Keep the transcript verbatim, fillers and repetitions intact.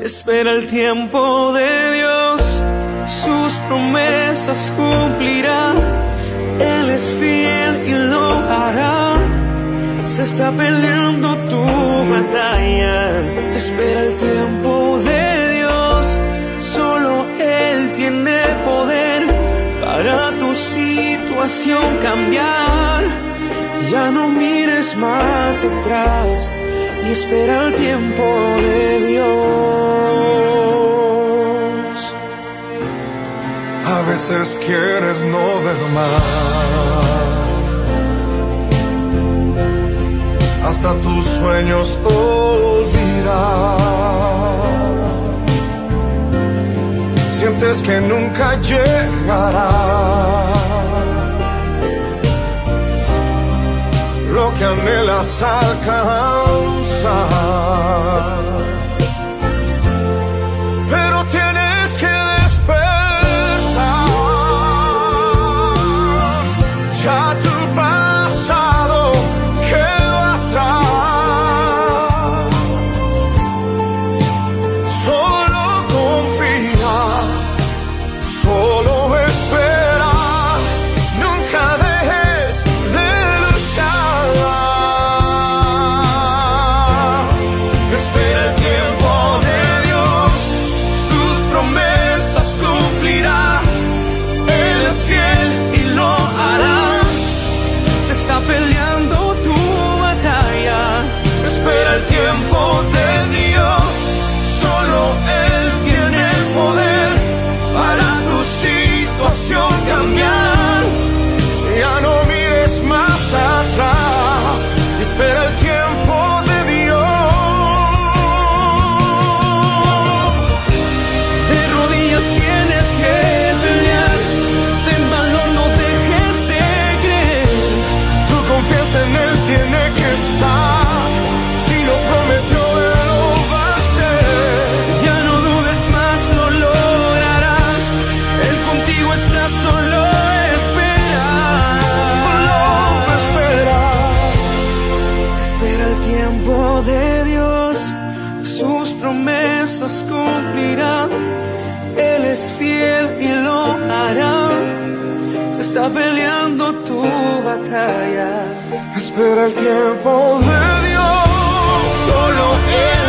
Espera el tiempo de Dios, sus promesas cumplirá. Él es fiel y lo hará. Se está peleando tu batalla. Espera el tiempo de Dios, solo Él tiene poder para tu situación cambiar. Ya no mires más atrás y espera el tiempo de Dios. A veces quieres no ver más, hasta tus sueños olvidar. Sientes que nunca llegará lo que anhelas alcanzar, pero tienes que despertar. Ya tu pasado quedó atrás. Solo confía, solo espera. Nunca dejes de luchar. Espera el tiempo de Dios, sus promesas cumplirá. Él es fiel y lo hará. Se está peleando tu batalla. Espera el tiempo de Dios, solo Él tiene el poder para tu situación cambiar. Ya no mires más atrás, espera el tiempo de Dios. De rodillas tienes que pelear, ten valor, no dejes de creer. Tu confianza en Él tiene que estar, si lo prometió Él lo va a hacer. Ya no dudes más, lo lograrás. Él contigo está, solo espera. Solo espera. Espera el tiempo de Dios, sus promesas cumplirá. Él es fiel y lo hará. Se está peleando tu batalla. Espera el tiempo de Dios, solo Él